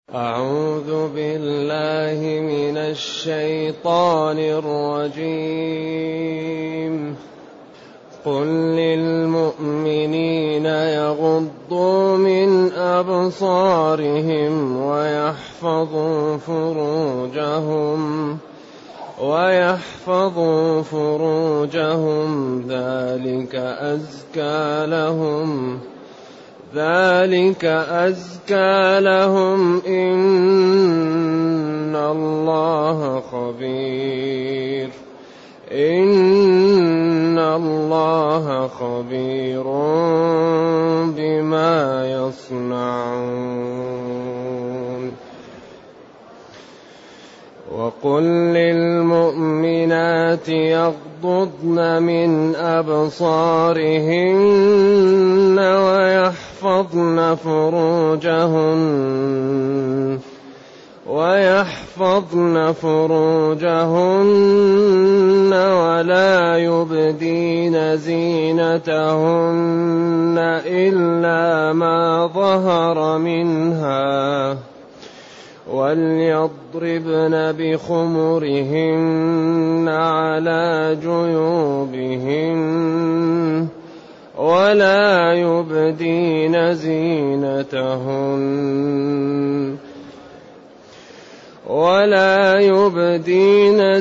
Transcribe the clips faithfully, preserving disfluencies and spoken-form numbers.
أعوذ بالله من الشيطان الرجيم. قل للمؤمنين يغضوا من أبصارهم ويحفظوا فروجهم ويحفظوا فروجهم ذلك أزكى لهم ذلك أزكى لهم إن الله خبير إن الله خبير بما يصنعون. وقل للمؤمنات يغضضن من أبصارهن ويحفظن فروجهن ويحفظن فروجهن ولا يبدين زينتهن إلا ما ظهر منها وليضربن بخمرهن على جيوبهن ولا يبدين زينتهن ولا يبدين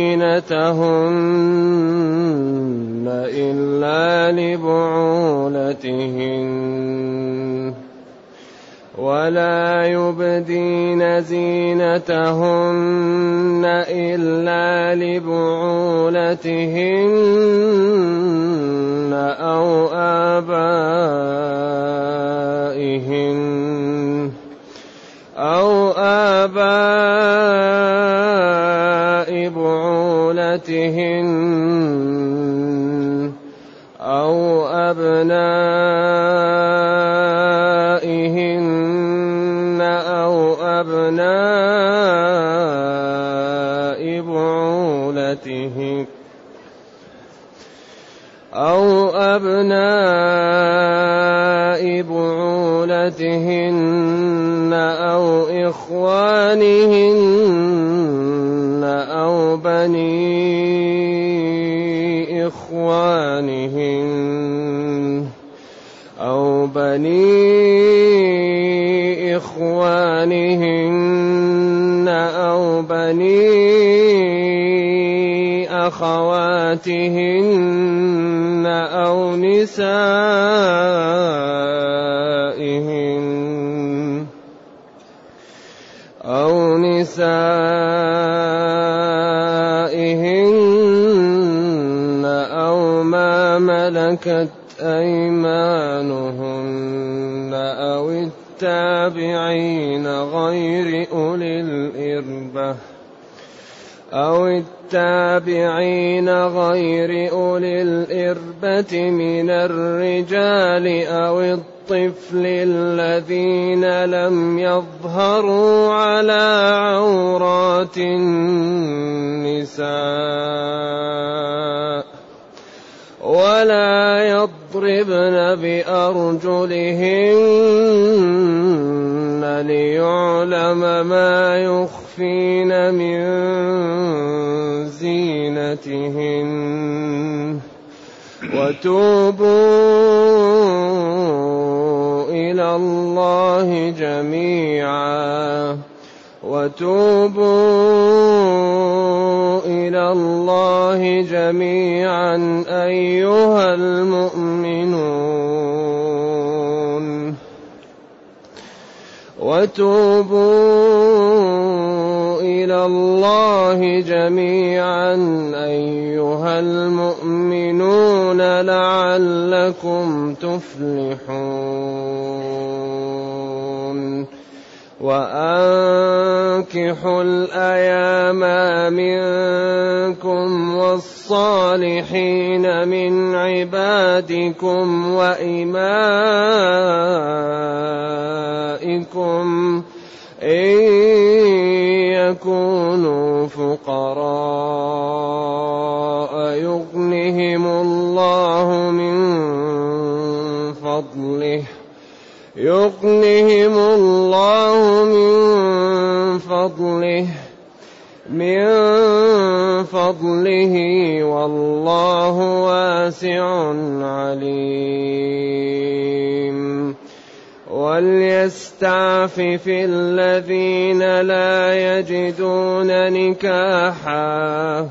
زينتهن إلا لبعولتهن ولا يبدين زينتهن إلا لبعولتهن أو آبائهن أو آباء بعولتهن أو أبنائهن أو أبناء بعولتهن أو أبناء بعولتهن أو إخوانهن أو بني إخوانهن أو بني إخوانهن أو بني أخواتهن أو نسائهن أو نسائهن أو ما ملكت أيمانهن أو التابعين غير أولي الإربة أو التابعين غير أولي الإربة من الرجال أو الطفل الذين لم يظهروا على عورات النساء ولا يضربن بأرجلهن ليعلم ما يخفين من زينتهن. وتوبوا إلى الله جميعا وتوبوا إلى الله جميعا أيها المؤمنون وتوبوا إلى الله جميعا أيها المؤمنون لعلكم تفلحون. وأنكحوا الأيام منكم والصالحين من عبادكم وإمائكم إن يكونوا فقراء يغنهم الله من فضله يغنهم الله من فضله من فضله والله واسع عليم. وليستعفف الذين لا يجدون نكاحا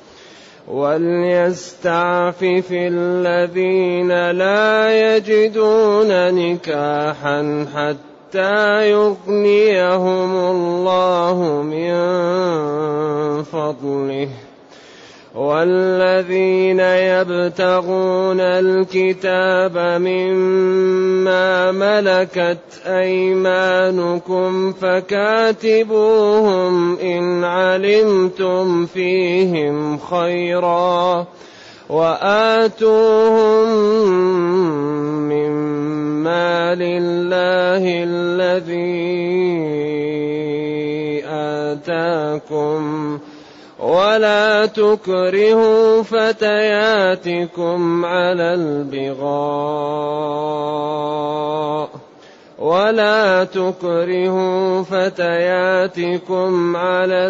وليستعفف الذين لا يجدون نكاحا حتى يغنيهم الله من فضله. والذين يبتغون الكتاب مما ملكت أيمانكم فكاتبوهم إن علمتم فيهم خيرا وآتوهم مما لله الذي آتاكم ولا تكرهوا فتياتكم على البغاء ولا تكرهوا فتياتكم على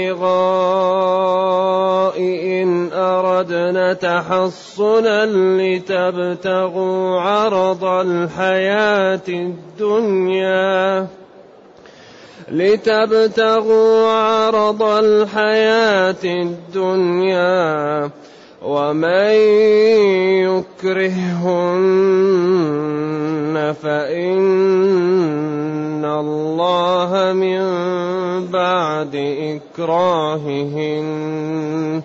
البغاء إن أردنا تحصنا لتبتغوا عرض الحياة الدنيا لتبتغوا عرض الحياة الدنيا ومن يكرههن فإن الله من بعد إكراههن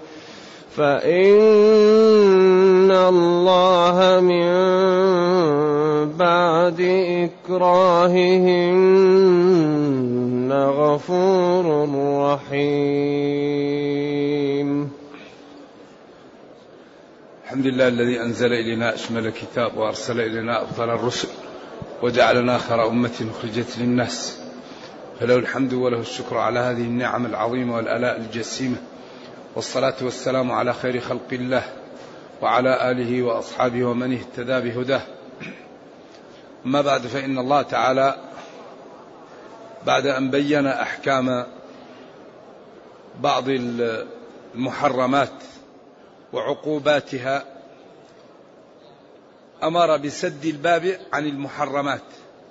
فإن الله من بعد إكراههن غفور رحيم. الحمد لله الذي أنزل إلينا أشمل الكتاب وأرسل إلينا أفضل الرسل وجعلنا خير أمة أخرجت للناس، فله الحمد وله الشكر على هذه النعم العظيمة والآلاء الجسيمة، والصلاة والسلام على خير خلق الله وعلى آله وأصحابه ومن اهتدى بهداه. أما بعد، فإن الله تعالى بعد أن بين أحكام بعض المحرمات وعقوباتها أمر بسد الباب عن المحرمات.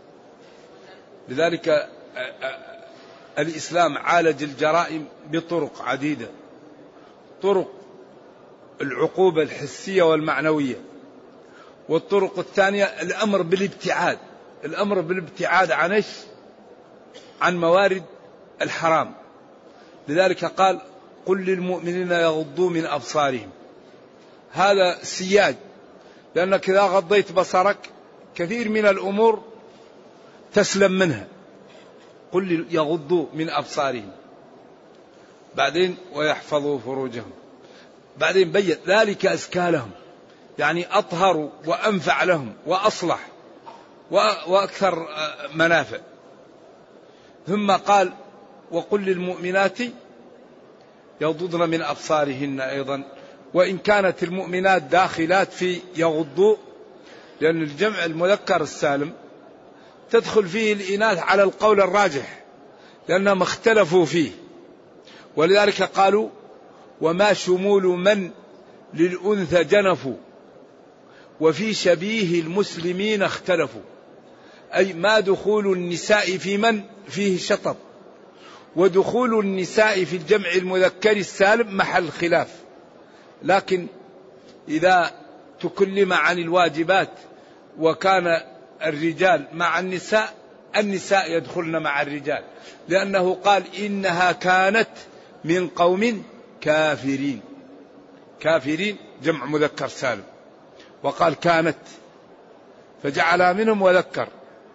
لذلك الإسلام عالج الجرائم بطرق عديدة، طرق العقوبة الحسية والمعنوية، والطرق الثانية الأمر بالابتعاد الأمر بالابتعاد عن إيش؟ عن موارد الحرام. لذلك قال قل للمؤمنين يغضوا من أبصارهم. هذا سياج، لأنك إذا غضيت بصرك كثير من الأمور تسلم منها. قل يغضوا من أبصارهم، بعدين ويحفظوا فروجهم، بعدين بين ذلك أزكى لهم، يعني أطهر وأنفع لهم وأصلح وأكثر منافع. ثم قال وقل للمؤمنات يغضضن من أبصارهن أيضا، وإن كانت المؤمنات داخلات في يغضوا، لأن الجمع المذكر السالم تدخل فيه الإناث على القول الراجح لأنهم اختلفوا فيه. ولذلك قالوا وما شمول من للأنثى جنفوا وفي شبيه المسلمين اختلفوا، أي ما دخول النساء في من فيه شطط، ودخول النساء في الجمع المذكر السالم محل خلاف. لكن إذا تكلم عن الواجبات وكان الرجال مع النساء، النساء يدخلن مع الرجال، لأنه قال إنها كانت من قوم كافرين. كافرين جمع مذكر سالم، وقال كانت فجعلها منهم وذكر.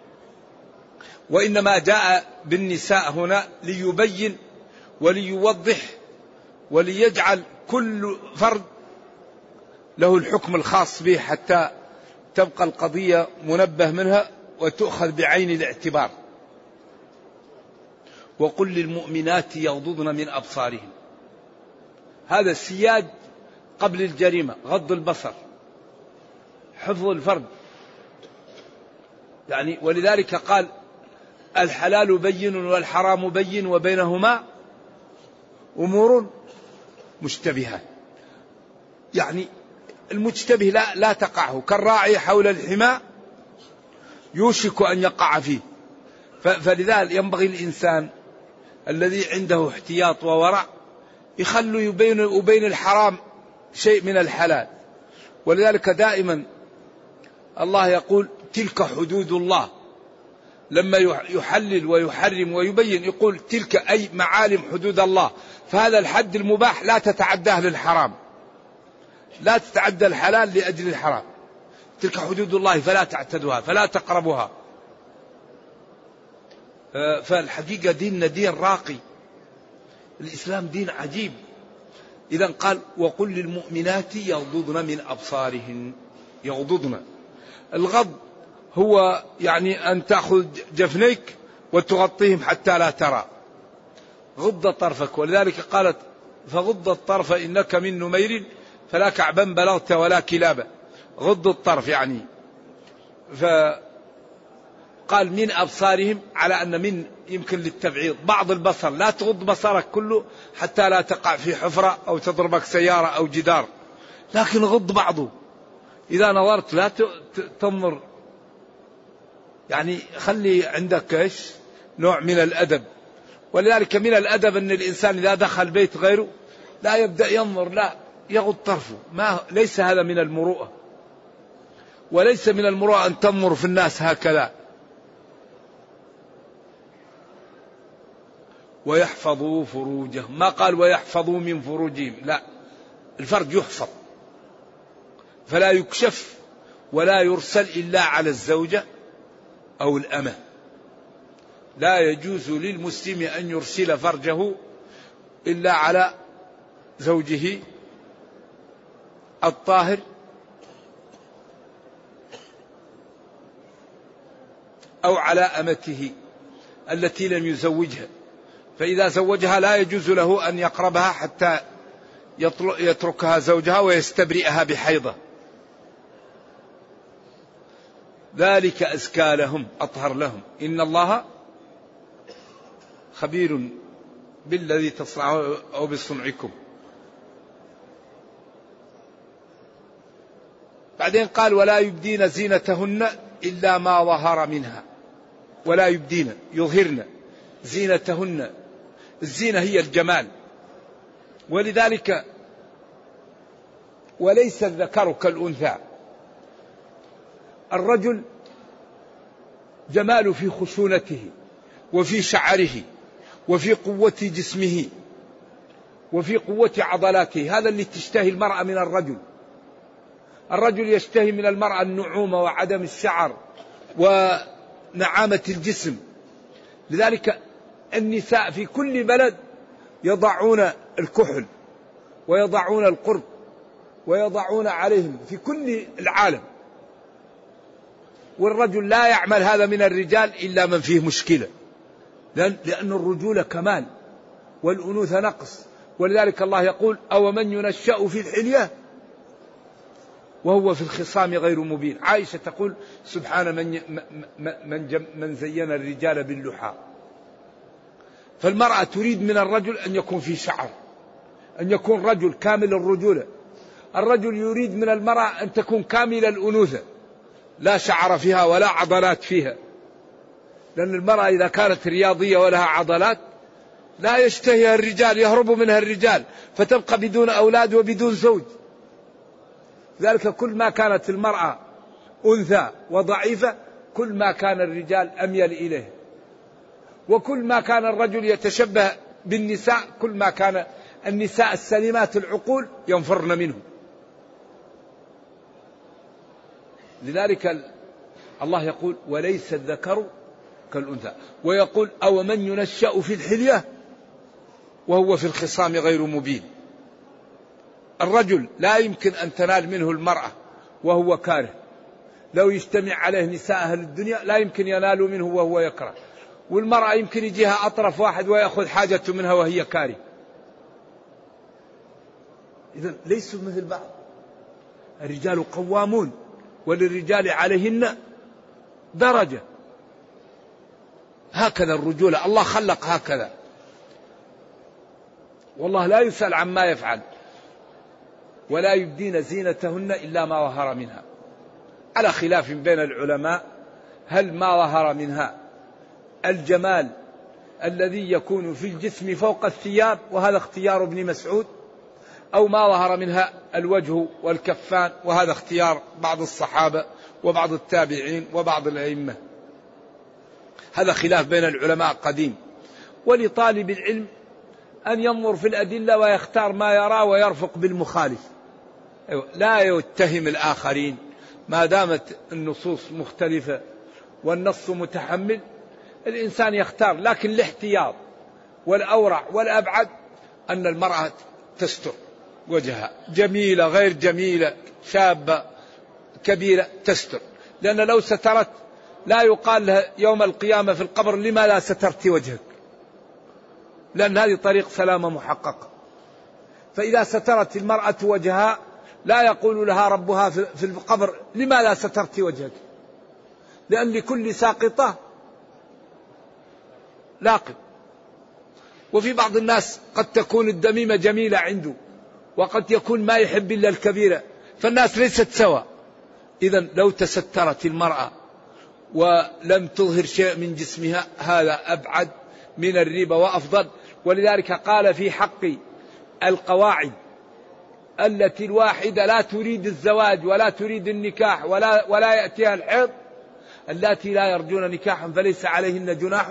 وإنما جاء بالنساء هنا ليبين وليوضح وليجعل كل فرد له الحكم الخاص به، حتى تبقى القضية منبه منها وتؤخذ بعين الاعتبار. وقل للمؤمنات يغضضن من أبصارهن، هذا السياج قبل الجريمة، غض البصر، حفظ الفرد. يعني ولذلك قال الحلال بين والحرام بين وبينهما أمور مشتبهات. يعني المشتبه لا, لا تقعه، كالراعي حول الحمى يوشك أن يقع فيه. فلذلك ينبغي الإنسان الذي عنده احتياط وورع يخلوا يبين وبين الحرام شيء من الحلال. ولذلك دائما الله يقول تلك حدود الله، لما يحلل ويحرم ويبين يقول تلك أي معالم حدود الله، فهذا الحد المباح لا تتعداه للحرام، لا تتعدى الحلال لأجل الحرام. تلك حدود الله فلا تعتدوها فلا تقربوها. فالحقيقة ديننا دين راقي، الإسلام دين عجيب. إذا قال وقل للمؤمنات يغضضن من أبصارهن. يغضضن، الغض هو يعني أن تأخذ جفنيك وتغطيهم حتى لا ترى، غض طرفك. ولذلك قالت فغض الطرف إنك من نمير فلا كعبا بلغت ولا كلابا. غض الطرف يعني، فقال من أبصارهم على أن من يمكن للتبعيض، بعض البصر، لا تغض بصرك كله حتى لا تقع في حفرة أو تضربك سيارة أو جدار، لكن غض بعضه. إذا نظرت لا تنظر، يعني خلي عندك إيش نوع من الأدب. ولذلك من الأدب أن الإنسان إذا دخل بيت غيره لا يبدأ ينظر، لا يغض طرفه. ما ليس هذا من المروءة، وليس من المروءة أن تنظر في الناس هكذا. ويحفظوا فروجهم، ما قال ويحفظوا من فروجهم، لا، الفرج يحفظ فلا يكشف ولا يرسل إلا على الزوجة أو الأمة. لا يجوز للمسلم أن يرسل فرجه إلا على زوجه الطاهر أو على أمته التي لم يزوجها. فإذا زوجها لا يجوز له أن يقربها حتى يتركها زوجها ويستبرئها بحيضة، ذلك أزكى لهم أطهر لهم إن الله خبير بالذي تصنعون أو بصنعكم. بعدين قال ولا يبدين زينتهن إلا ما ظهر منها. ولا يبدين يظهرن زينتهن، الزينة هي الجمال. ولذلك وليس الذكر كالأنثى، الرجل جمال في خشونته وفي شعره وفي قوة جسمه وفي قوة عضلاته، هذا اللي تشتهي المرأة من الرجل. الرجل يشتهي من المرأة النعومة وعدم الشعر ونعامة الجسم. لذلك النساء في كل بلد يضعون الكحل ويضعون القرب ويضعون عليهم في كل العالم، والرجل لا يعمل هذا من الرجال إلا من فيه مشكلة، لأن, لأن الرجولة كمال والأنوثة نقص. ولذلك الله يقول أو من ينشأ في الحلية وهو في الخصام غير مبين. عائشة تقول سبحان من, من, من زين الرجال باللحى. فالمرأة تريد من الرجل أن يكون في شعر، أن يكون رجل كامل الرجولة. الرجل يريد من المرأة أن تكون كامل الأنوثة، لا شعر فيها ولا عضلات فيها، لأن المرأة إذا كانت رياضية ولها عضلات لا يشتهيها الرجال، يهرب منها الرجال، فتبقى بدون أولاد وبدون زوج. ذلك كل ما كانت المرأة أنثى وضعيفة كل ما كان الرجال أميل إليه، وكل ما كان الرجل يتشبه بالنساء كل ما كان النساء السليمات العقول ينفرن منه. لذلك الله يقول وليس الذكر كالأنثى، ويقول أو من ينشأ في الحلية وهو في الخصام غير مبين. الرجل لا يمكن أن تنال منه المرأة وهو كاره، لو يجتمع عليه نساء أهل الدنيا لا يمكن ينالوا منه وهو يكره، والمرأة يمكن يجيها أطرف واحد ويأخذ حاجته منها وهي كاره. إذن ليسوا مثل بعض. الرجال قوامون وللرجال عليهن درجة. هكذا الرجولة، الله خلق هكذا، والله لا يسأل عما يفعل ولا يبدين زينتهن إلا ما ظهر منها، على خلاف بين العلماء هل ما ظهر منها الجمال الذي يكون في الجسم فوق الثياب، وهذا اختيار ابن مسعود، أو ما ظهر منها الوجه والكفان، وهذا اختيار بعض الصحابة وبعض التابعين وبعض الأئمة. هذا خلاف بين العلماء قديم. ولطالب العلم أن ينظر في الأدلة ويختار ما يرى ويرفق بالمخالف، لا يتهم الآخرين ما دامت النصوص مختلفة والنص متحمل، الإنسان يختار. لكن الاحتياط والأورع والأبعد أن المرأة تستر وجهها، جميلة غير جميلة، شابة كبيرة تستر، لأن لو سترت لا يقال لها يوم القيامة في القبر لما لا سترت وجهك، لأن هذه طريق سلامة محققة. فإذا سترت المرأة وجهها لا يقول لها ربها في القبر لما لا سترت وجهك، لأن لكل ساقطة لاقط. وفي بعض الناس قد تكون الدميمة جميلة عنده، وقد يكون ما يحب إلا الكبيرة، فالناس ليست سواء. إذن لو تسترت المرأة ولم تظهر شيء من جسمها هذا أبعد من الريبة وأفضل. ولذلك قال في حق القواعد التي الواحدة لا تريد الزواج ولا تريد النكاح ولا, ولا يأتيها الحيض، التي لا يرجون نكاحا فليس عليهن جناح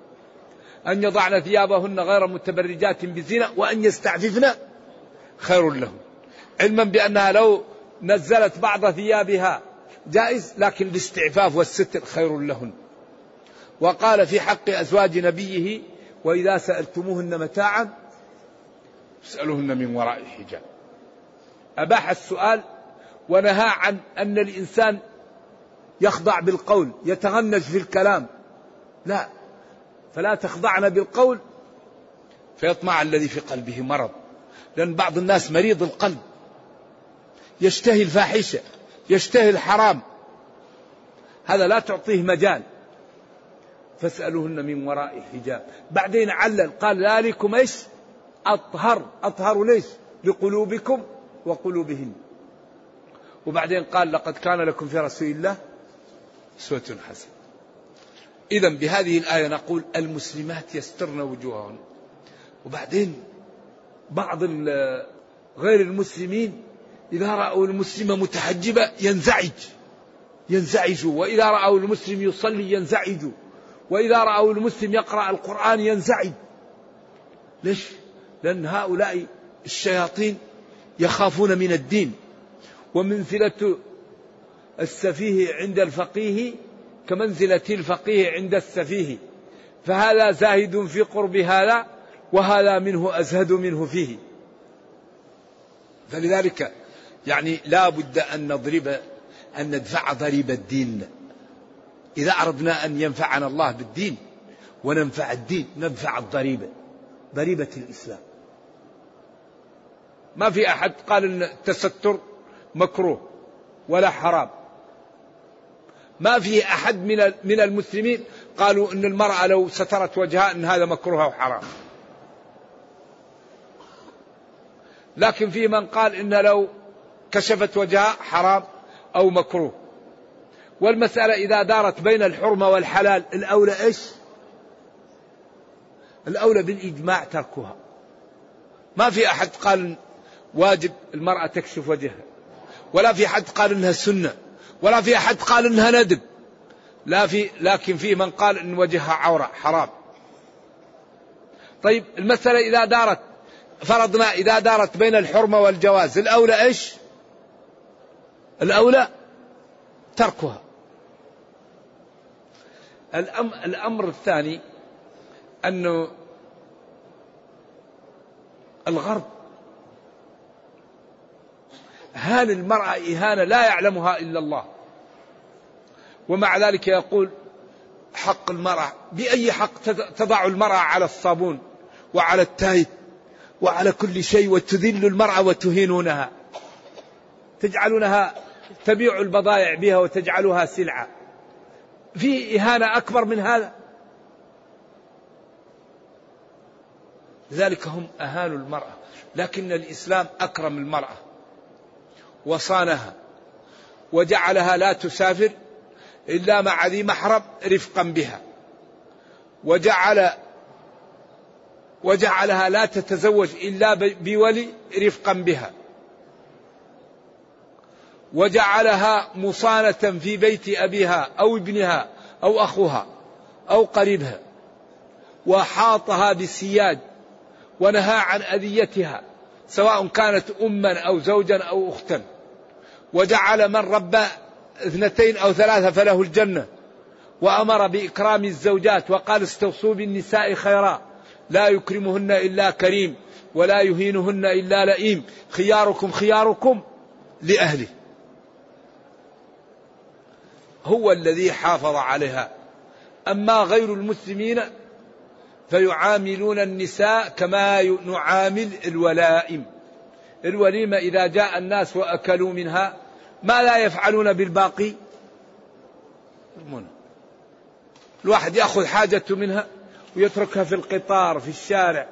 أن يضعن ثيابهن غير متبرجات بزينة وأن يستعففن خير لهم، علما بأنها لو نزلت بعض ثيابها جائز، لكن الاستعفاف والستر خير لهن. وقال في حق أزواج نبيه وإذا سألتموهن متاعا اسألوهن من وراء حجاب. أباح السؤال ونهى عن أن الإنسان يخضع بالقول يتغنج في الكلام، لا، فلا تخضعن بالقول فيطمع الذي في قلبه مرض، لأن بعض الناس مريض القلب يشتهي الفاحشة يشتهي الحرام، هذا لا تعطيه مجال. فاسألوهن من وراء حجاب. بعدين علل قال ذلكم ايش أطهر، أطهر ليش؟ لقلوبكم وقلوبهن. وبعدين قال لقد كان لكم في رسول الله أسوة حسنة. إذن بهذه الآية نقول المسلمات يسترن وجوههن. وبعدين بعض غير المسلمين إذا رأوا المسلمة متحجبة ينزعج ينزعجوا، وإذا رأوا المسلم يصلي ينزعجوا، وإذا رأوا المسلم يقرأ القرآن ينزعج. ليش؟ لأن هؤلاء الشياطين يخافون من الدين. ومنزلة السفيه عند الفقيه كمنزلة الفقيه عند السفيه، فهذا زاهد في قرب هذا وهذا منه أزهد منه فيه. فلذلك يعني لا بد أن نضرب أن ندفع ضريب الدين. إذا أردنا أن ينفعنا الله بالدين وننفع الدين ندفع الضريبة، ضريبة الإسلام. ما في أحد قال أن التستر مكروه ولا حرام، ما في أحد من من المسلمين قالوا أن المرأة لو سترت وجهها أن هذا مكروه أو حرام. لكن في من قال إن لو كشفت وجهها حرام أو مكروه. والمسألة إذا دارت بين الحرمة والحلال الأولى إيش؟ الأولى بالإجماع تركها. ما في أحد قال واجب المرأة تكشف وجهها، ولا في أحد قال إنها سنة، ولا في أحد قال إنها ندب، لا في لكن في من قال إن وجهها عورة حرام. طيب المسألة إذا دارت فرضنا إذا دارت بين الحرمة والجواز الأولى إيش؟ الأولى تركها. الأمر الثاني أنه الغرب هان المرأة إهانة لا يعلمها إلا الله، ومع ذلك يقول حق المرأة. بأي حق تضع المرأة على الصابون وعلى التايب وعلى كل شيء وتذل المرأة وتهينونها، تجعلونها تبيع البضائع بها وتجعلها سلعة. في إهانة أكبر من هذا؟ لذلك هم أهانوا المرأة، لكن الإسلام أكرم المرأة وصانها وجعلها لا تسافر إلا مع ذي محرم رفقا بها، وجعل وجعلها لا تتزوج إلا بولي رفقا بها، وجعلها مصانة في بيت أبيها أو ابنها أو أخوها أو قريبها، وحاطها بالسياج ونهى عن أذيتها سواء كانت أما أو زوجا أو أختا، وجعل من ربى اثنتين أو ثلاثة فله الجنة، وأمر بإكرام الزوجات وقال استوصوا بالنساء خيرا لا يكرمهن إلا كريم ولا يهينهن إلا لئيم، خياركم خياركم لأهله. هو الذي حافظ عليها. أما غير المسلمين فيعاملون النساء كما نعامل الولائم. الوليمة إذا جاء الناس وأكلوا منها ما لا يفعلون بالباقي؟ الواحد يأخذ حاجته منها ويتركها في القطار، في الشارع،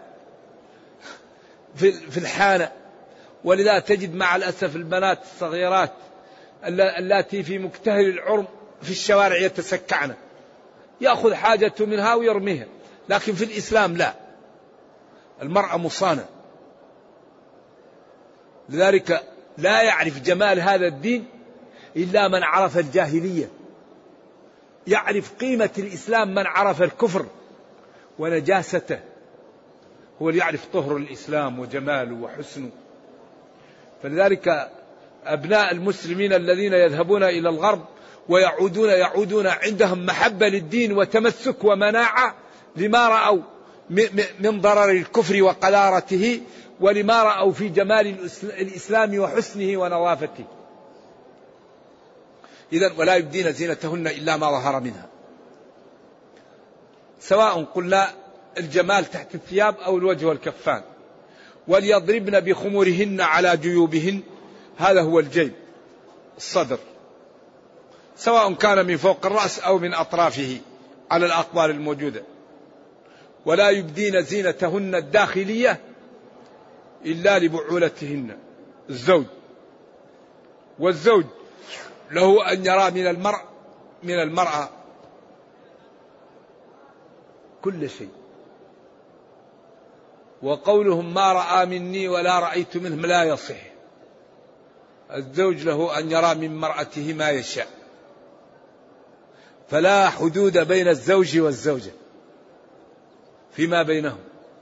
في الحانة. ولذا تجد مع الأسف البنات الصغيرات اللاتي في مكتهل العرم في الشوارع يتسكعن، يأخذ حاجته منها ويرميها. لكن في الإسلام لا، المرأة مصانة. لذلك لا يعرف جمال هذا الدين إلا من عرف الجاهلية. يعرف قيمة الإسلام من عرف الكفر ونجاسته، هو اللي يعرف طهر الإسلام وجماله وحسنه. فلذلك أبناء المسلمين الذين يذهبون إلى الغرب ويعودون يعودون عندهم محبة للدين وتمسك ومناعة لما رأوا من ضرر الكفر وقذارته، ولما رأوا في جمال الإسلام وحسنه ونظافته. إذن ولا يبدين زينتهن إلا ما ظهر منها، سواء قلنا الجمال تحت الثياب أو الوجه والكفان. وليضربن بخمرهن على جيوبهن، هذا هو الجيب الصدر، سواء كان من فوق الرأس أو من أطرافه على الأقبال الموجودة. ولا يبدين زينتهن الداخلية إلا لبعولتهن، الزوج. والزوج له أن يرى من المرء من المرأة كل شيء. وقولهم ما رأى مني ولا رأيت منهم لا يصح. الزوج له أن يرى من مرأته ما يشاء، فلا حدود بين الزوج والزوجة فيما بينهم،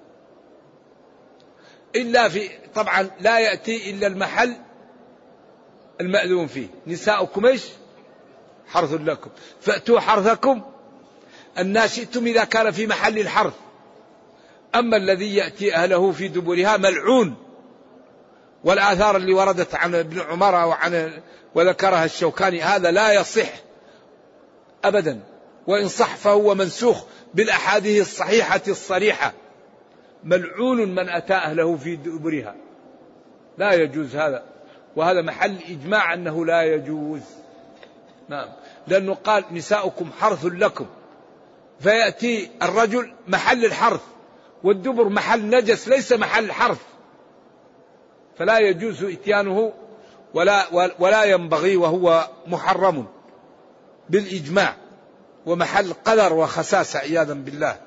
إلا في طبعا لا يأتي إلا المحل المأذون فيه. نساؤكم إيش؟ حرث لكم فأتوا حرثكم أن شئتم إذا كان في محل الحرث. أما الذي يأتي أهله في دبرها ملعون. والآثار اللي وردت عن ابن عمر وعن وذكرها الشوكاني هذا لا يصح أبدا، وإن صح فهو منسوخ بالأحاديث الصحيحة الصريحة. ملعون من أتى أهله في دبرها، لا يجوز هذا، وهذا محل إجماع أنه لا يجوز. نعم، لأنه قال نساؤكم حرث لكم، فيأتي الرجل محل الحرث والدبر محل نجس ليس محل حرث، فلا يجوز إتيانه ولا, ولا ينبغي، وهو محرم بالإجماع ومحل قدر وخساسة عياذا بالله.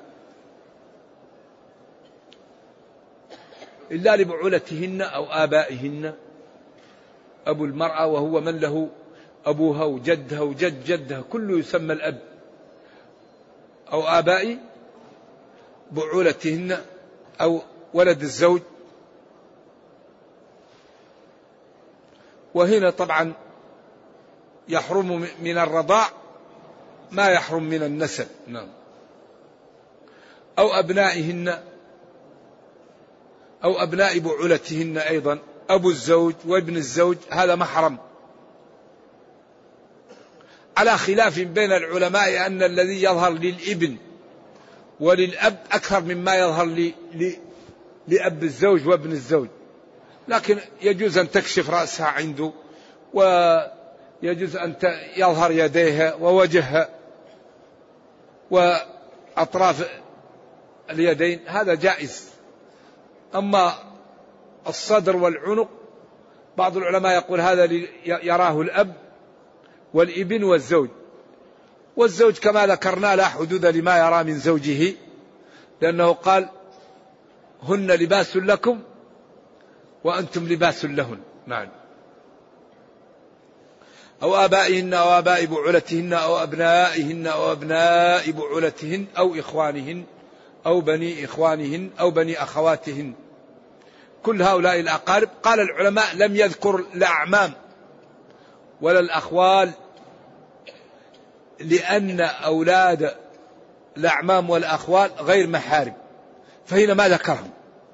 إلا لبعولتهن أو آبائهن. أبو المرأة وهو من له أبوها وجدها وجد جدها كله يسمى الأب، أو آباء بعولتهن أو ولد الزوج. وهنا طبعا يحرم من الرضاع ما يحرم من النسب. نعم. أو أبنائهن أو أبناء بعولتهن أيضا، أبو الزوج وابن الزوج هذا محرم، على خلاف بين العلماء أن الذي يظهر للابن وللأب أكثر مما يظهر ل... ل... لأب الزوج وابن الزوج، لكن يجوز أن تكشف رأسها عنده، ويجوز أن يظهر يديها ووجهها وأطراف اليدين هذا جائز. أما الصدر والعنق بعض العلماء يقول هذا يراه الأب والابن والزوج، والزوج كما ذكرنا لا حدود لما يرى من زوجه، لأنه قال هن لباس لكم وأنتم لباس لهن. نعم. أو آبائهن أو آباء بعولتهن أو أبنائهن أو أبناء بعولتهن أو إخوانهن أو بني إخوانهن أو بني أخواتهن، كل هؤلاء الأقارب. قال العلماء لم يذكر الأعمام ولا الأخوال، لأن أولاد الأعمام والأخوال غير محارم، فهنا ما ذكرهم،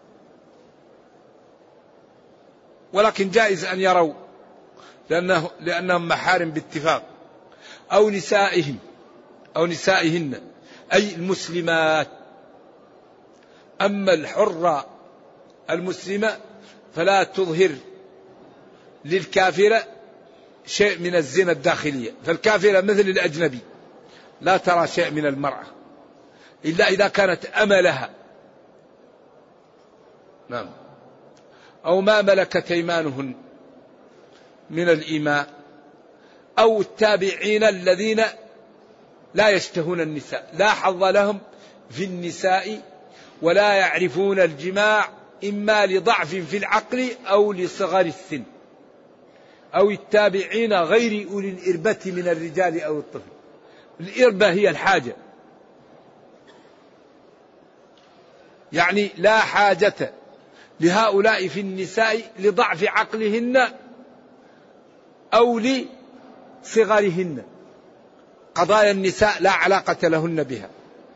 ولكن جائز أن يروا لأنه لأنهم محارم باتفاق. أو نسائهم أو نسائهن أي المسلمات. أما الحرة المسلمة فلا تظهر للكافرة شيء من الزنا الداخلية، فالكافرة مثل الأجنبي لا ترى شيء من المرأة إلا إذا كانت أملها. نعم. أو ما ملكت أيمانهن من الإماء، أو التابعين الذين لا يشتهون النساء، لا حظ لهم في النساء ولا يعرفون الجماع، إما لضعف في العقل أو لصغر السن، أو التابعين غير أولي الإربة من الرجال أو الطفل. الإربة هي الحاجة، يعني لا حاجة لهؤلاء في النساء لضعف عقلهن أو لصغرهن، قضايا النساء لا علاقة لهن بها.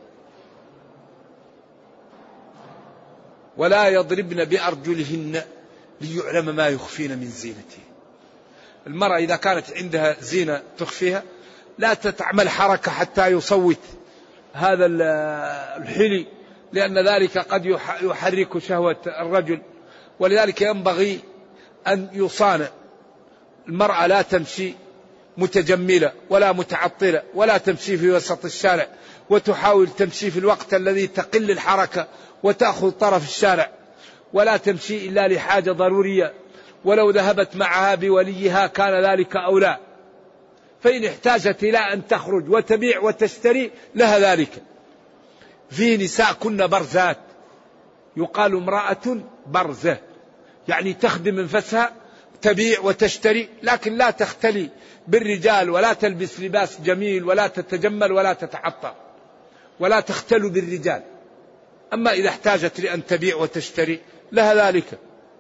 ولا يضربن بأرجلهن ليعلم ما يخفين من زينتهن. المرأة إذا كانت عندها زينة تخفيها لا تتعمل حركة حتى يصوت هذا الحلي، لأن ذلك قد يحرك شهوة الرجل، ولذلك ينبغي أن يصان. المرأة لا تمشي متجملة ولا متعطلة، ولا تمشي في وسط الشارع وتحاول تمشي في الوقت الذي تقل الحركة وتأخذ طرف الشارع، ولا تمشي إلا لحاجة ضرورية، ولو ذهبت معها بوليها كان ذلك أولى، فإن احتاجت إلى أن تخرج وتبيع وتشتري لها ذلك. في نساء كن برزات، يقال امرأة برزة، يعني تخدم انفسها تبيع وتشتري، لكن لا تختلي بالرجال ولا تلبس لباس جميل ولا تتجمل ولا تتعطر ولا تختل بالرجال. أما إذا احتاجت لأن تبيع وتشتري لها ذلك،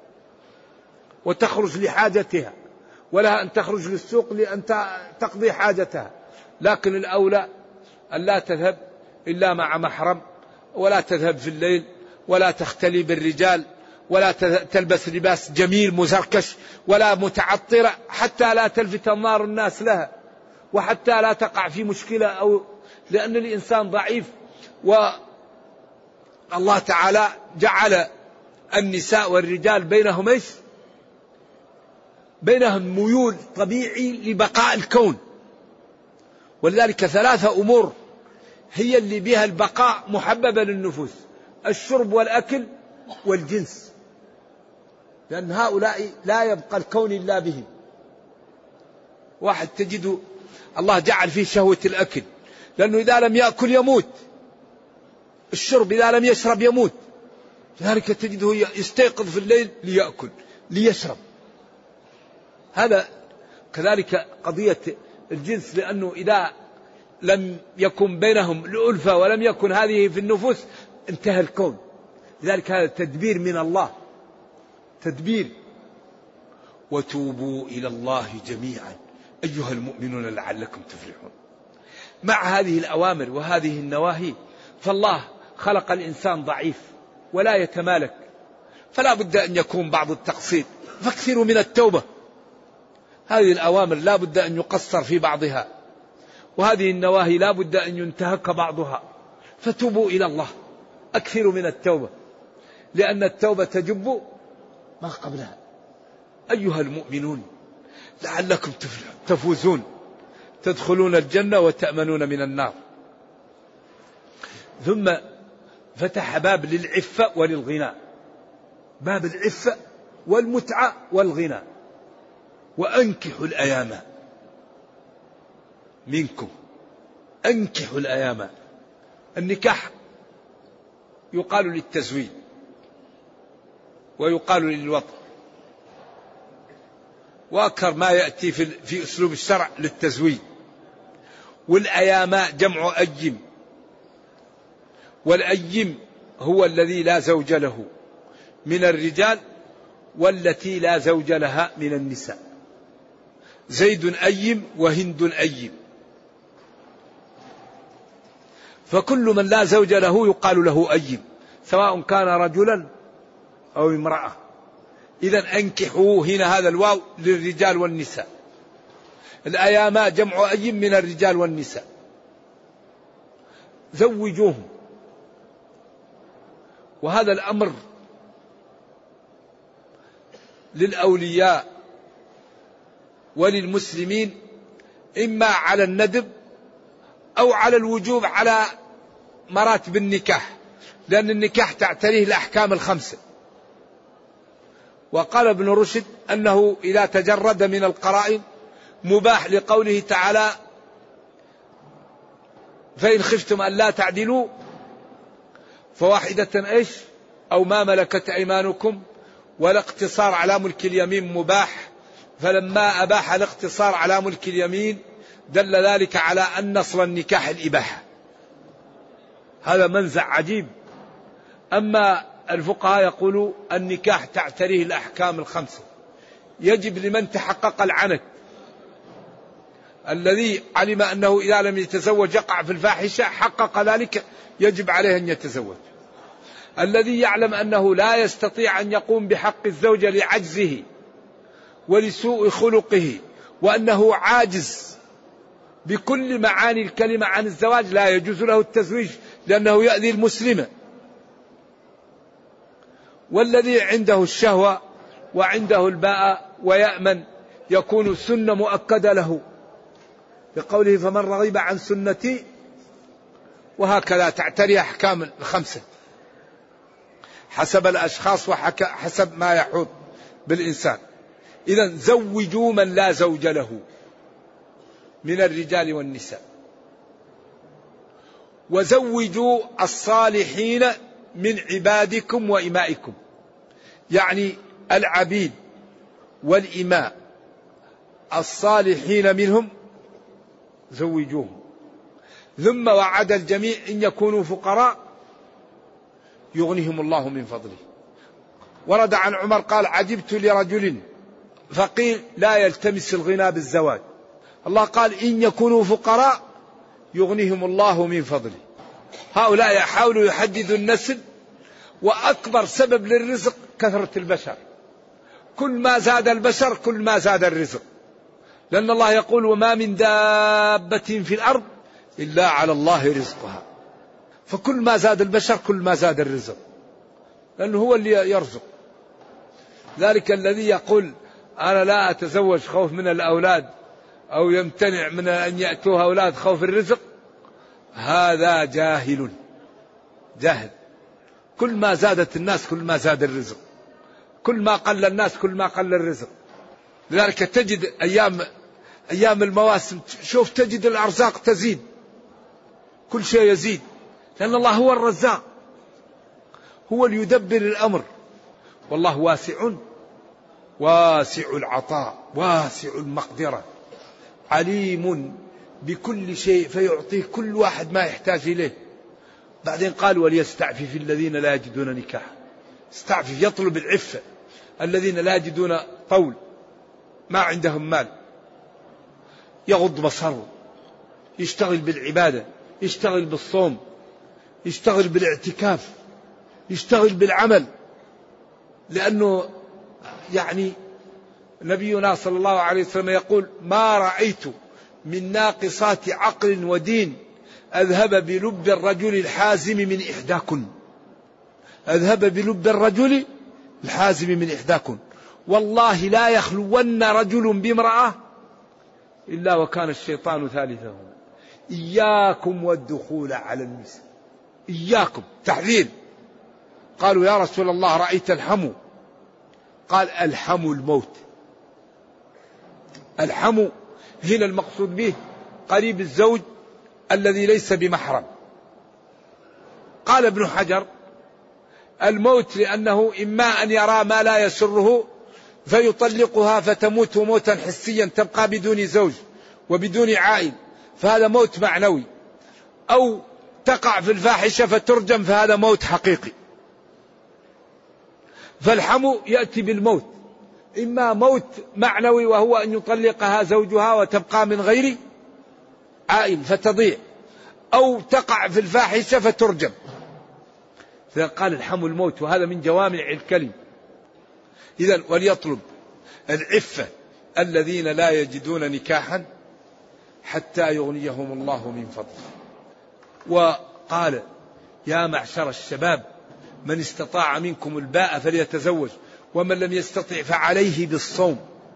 وتخرج لحاجتها، ولها أن تخرج للسوق لأن تقضي حاجتها، لكن الأولى أن لا تذهب إلا مع محرم، ولا تذهب في الليل، ولا تختلي بالرجال، ولا تلبس لباس جميل مزركش، ولا متعطرة حتى لا تلفت أنظار الناس لها، وحتى لا تقع في مشكلة، أو لأن الإنسان ضعيف. والله تعالى جعل النساء والرجال بينهم ايش؟ بينهم ميول طبيعي لبقاء الكون، ولذلك ثلاثة أمور هي اللي بها البقاء محببة للنفوس: الشرب والأكل والجنس، لأن هؤلاء لا يبقى الكون إلا بهم. واحد تجده الله جعل فيه شهوة الأكل، لأنه إذا لم يأكل يموت، الشرب إذا لم يشرب يموت، لذلك تجده يستيقظ في الليل ليأكل ليشرب. هذا كذلك قضية الجنس، لأنه إذا لم يكن بينهم الألفة ولم يكن هذه في النفوس انتهى الكون. لذلك هذا تدبير من الله، تدبير. وتوبوا إلى الله جميعا أيها المؤمنون لعلكم تفلحون. مع هذه الأوامر وهذه النواهي، فالله خلق الإنسان ضعيف ولا يتمالك، فلا بد أن يكون بعض التقصير، فاكثروا من التوبة. هذه الأوامر لا بد أن يقصر في بعضها، وهذه النواهي لا بد أن ينتهك بعضها، فتوبوا إلى الله، أكثروا من التوبة، لأن التوبة تجب ما قبلها. أيها المؤمنون لعلكم تفوزون، تدخلون الجنة وتأمنون من النار. ثم فتح باب للعفة وللغناء، باب العفة والمتعة والغناء. وأنكحوا الأيام منكم، أنكحوا الأيام. النكاح يقال للتزويج ويقال للوطء، وأكثر ما يأتي في, في أسلوب الشرع للتزويج. والأيام جمع أيم، والأيم هو الذي لا زوج له من الرجال والتي لا زوج لها من النساء. زيد أيم وهند أيم، فكل من لا زوج له يقال له أيم، سواء كان رجلا أو امرأة. إذا أنكحوا هنا هذا الواو للرجال والنساء. الأيام جمع أيم من الرجال والنساء. زوجوهم. وهذا الأمر للأولياء وللمسلمين إما على الندب أو على الوجوب على مراتب النكاح، لأن النكاح تعتريه الأحكام الخمسة. وقال ابن رشد أنه إذا تجرد من القرائن مباح، لقوله تعالى فإن خفتم أن لا تعدلوا فواحدة إيش أو ما ملكت أيمانكم، والاقتصار على ملك اليمين مباح. فلما أباح الاقتصار على ملك اليمين دل ذلك على أن أصل النكاح الإباحة. هذا منزع عجيب. أما الفقهاء يقولوا النكاح تعتريه الأحكام الخمسة، يجب لمن تحقق العنت، الذي علم أنه إذا لم يتزوج يقع في الفاحشة حقق ذلك يجب عليه أن يتزوج. الذي يعلم أنه لا يستطيع أن يقوم بحق الزوجة لعجزه ولسوء خلقه وأنه عاجز بكل معاني الكلمة عن الزواج، لا يجوز له التزويج لأنه يؤذي المسلمة. والذي عنده الشهوة وعنده الباء ويأمن يكون سنة مؤكدة له، بقوله فمن رغب عن سنتي، وهكذا تعتري أحكام الخمسة حسب الأشخاص وحسب ما يحوط بالإنسان. إذا زوجوا من لا زوج له من الرجال والنساء، وزوجوا الصالحين من عبادكم وإمائكم، يعني العبيد والإماء الصالحين منهم زوجوهم. ثم وعد الجميع إن يكونوا فقراء يغنيهم الله من فضله. ورد عن عمر قال عجبت لرجل فقير لا يلتمس الغنى بالزواج، الله قال إن يكونوا فقراء يغنيهم الله من فضله. هؤلاء يحاولوا يحددوا النسل، وأكبر سبب للرزق كثرة البشر، كل ما زاد البشر كل ما زاد الرزق، لأن الله يقول وما من دابة في الأرض إلا على الله رزقها. فكل ما زاد البشر كل ما زاد الرزق، لأنه هو اللي يرزق. ذلك الذي يقول أنا لا أتزوج خوف من الأولاد أو يمتنع من أن يأتوها أولاد خوف الرزق، هذا جاهل جاهل. كل ما زادت الناس كل ما زاد الرزق، كل ما قل الناس كل ما قل الرزق. لذلك تجد أيام أيام المواسم شوف تجد الأرزاق تزيد، كل شيء يزيد، لأن الله هو الرزاق، هو اللي يدبر الأمر. والله واسع واسع العطاء واسع المقدرة عليم بكل شيء فيعطيه كل واحد ما يحتاج إليه. بعدين قال وليستعفف الذين لا يجدون نكاحا. استعفف يطلب العفة، الذين لا يجدون طول، ما عندهم مال، يغض بصره، يشتغل بالعبادة، يشتغل بالصوم، يشتغل بالاعتكاف، يشتغل بالعمل. لأنه يعني نبينا صلى الله عليه وسلم يقول ما رأيت من ناقصات عقل ودين أذهب بلب الرجل الحازم من إحداكن، أذهب بلب الرجل الحازم من إحداكن. والله لا يخلون رجل بامرأة إلا وكان الشيطان ثالثهما. إياكم والدخول على النساء، إياكم تحذير. قالوا يا رسول الله رأيت الحمو؟ قال الحمو الموت. الحمو هنا المقصود به قريب الزوج الذي ليس بمحرم. قال ابن حجر الموت لأنه إما أن يرى ما لا يسره فيطلقها فتموت موتا حسيا تبقى بدون زوج وبدون عائل، فهذا موت معنوي، أو تقع في الفاحشة فترجم، فهذا موت حقيقي. فالحمو يأتي بالموت، إما موت معنوي وهو أن يطلقها زوجها وتبقى من غير عائل فتضيع، أو تقع في الفاحشة فترجم. فقال الحمو الموت، وهذا من جوامع الكلم. إذن وليطلب العفة الذين لا يجدون نكاحا حتى يغنيهم الله من فضله. وقال يا معشر الشباب من استطاع منكم الباء فليتزوج ومن لم يستطع فعليه بالصوم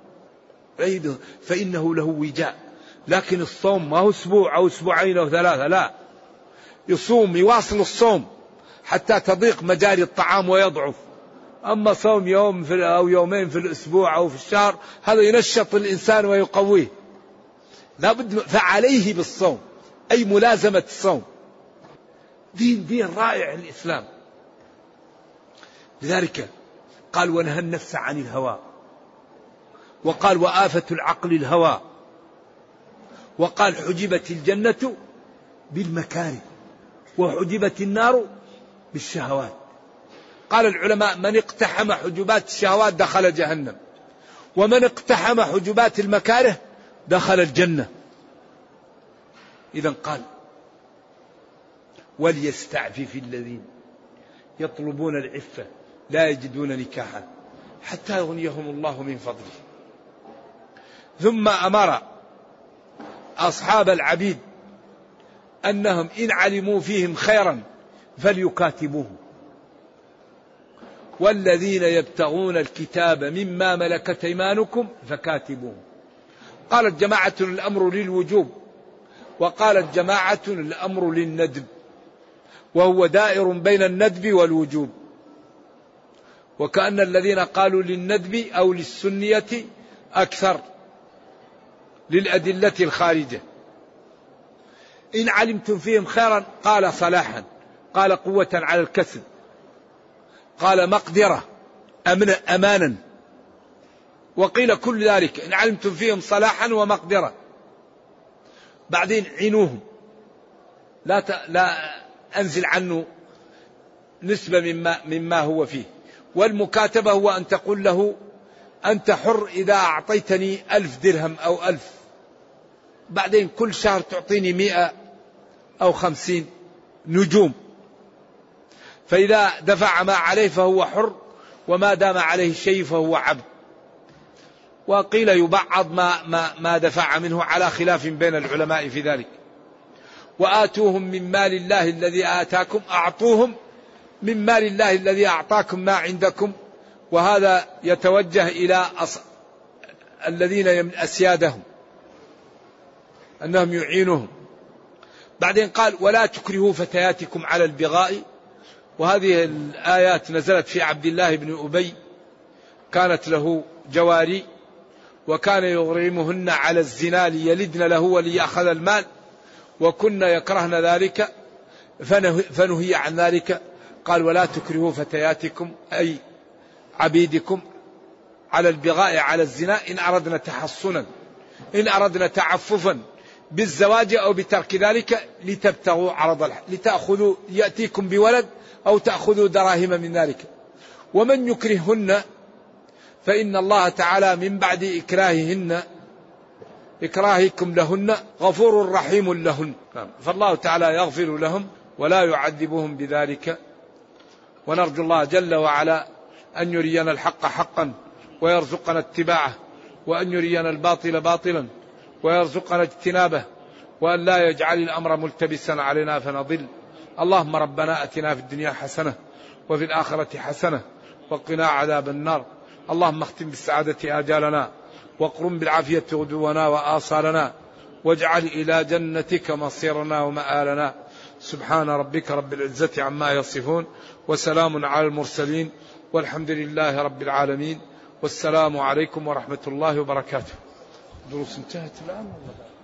فإنه له وجاء. لكن الصوم ما هو أسبوع أو أسبوعين أو ثلاثة، لا، يصوم يواصل الصوم حتى تضيق مجاري الطعام ويضعف. أما صوم يوم في أو يومين في الأسبوع أو في الشهر هذا ينشط الإنسان ويقويه. لابد فعليه بالصوم، أي ملازمة الصوم. دين دين رائع الإسلام. لذلك قال ونهى النفس عن الهوى، وقال وآفة العقل الهوى، وقال حجبت الجنة بالمكاره وحجبت النار بالشهوات. قال العلماء من اقتحم حجبات الشهوات دخل جهنم، ومن اقتحم حجبات المكاره دخل الجنة. إذن قال وليستعفف الذين يطلبون العفة لا يجدون نكاحا حتى يغنيهم الله من فضله. ثم أمر أصحاب العبيد أنهم إن علموا فيهم خيرا فليكاتبوهم، والذين يبتغون الكتاب مما ملكت أيمانكم فكاتبوهم. قالت جماعة الأمر للوجوب، وقالت جماعة الأمر للندب، وهو دائر بين الندب والوجوب. وكأن الذين قالوا للندب أو للسنية أكثر للأدلة الخارجة. إن علمتم فيهم خيرا قال صلاحا، قال قوة على الكسب، قال مقدرة أمن أمانا، وقيل كل ذلك إن علمتم فيهم صلاحا ومقدرة. بعدين عينوهم، لا ت... لا أنزل عنه نسبة مما مما هو فيه. والمكاتبة هو أن تقول له أنت حر إذا أعطيتني ألف درهم أو ألف، بعدين كل شهر تعطيني مئة أو خمسين نجوم، فإذا دفع ما عليه فهو حر، وما دام عليه شيء فهو عبد. وقيل يبعض ما, ما, ما دفع منه على خلاف بين العلماء في ذلك. وآتوهم من مال الله الذي آتاكم، أعطوهم من مال الله الذي أعطاكم ما عندكم. وهذا يتوجه إلى أص... الذين أسيادهم أنهم يعينهم. بعدين قال ولا تكرهوا فتياتكم على البغاء. وهذه الآيات نزلت في عبد الله بن أبي، كانت له جواري وكان يغرمهن على الزنا ليلدن له وليأخذ المال، وكن يكرهن ذلك فنهي عن ذلك. قال ولا تكرهوا فتياتكم أي عبيدكم على البغاء على الزنا إن أردنا تحصنا، إن أردنا تعففا بالزواج أو بترك ذلك لتبتغوا عرض الحياة، لتأخذوا يأتيكم بولد أو تأخذوا دراهم من ذلك. ومن يكرههن فإن الله تعالى من بعد إكراههن إكراهكم لهن غفور رحيم لهن. فالله تعالى يغفر لهم ولا يعذبهم بذلك. ونرجو الله جل وعلا أن يرينا الحق حقا ويرزقنا اتباعه، وأن يرينا الباطل باطلا ويرزقنا اجتنابه، وأن لا يجعل الأمر ملتبسا علينا فنضل. اللهم ربنا أتنا في الدنيا حسنة وفي الآخرة حسنة وقنا عذاب النار. اللهم اختم بالسعادة آجالنا، واقرم بالعافية غدونا وآصالنا، واجعل إلى جنتك مصيرنا ومآلنا. سبحان ربك رب العزة عما يصفون وسلام على المرسلين والحمد لله رب العالمين والسلام عليكم ورحمة الله وبركاته. دروس انتهت الآن.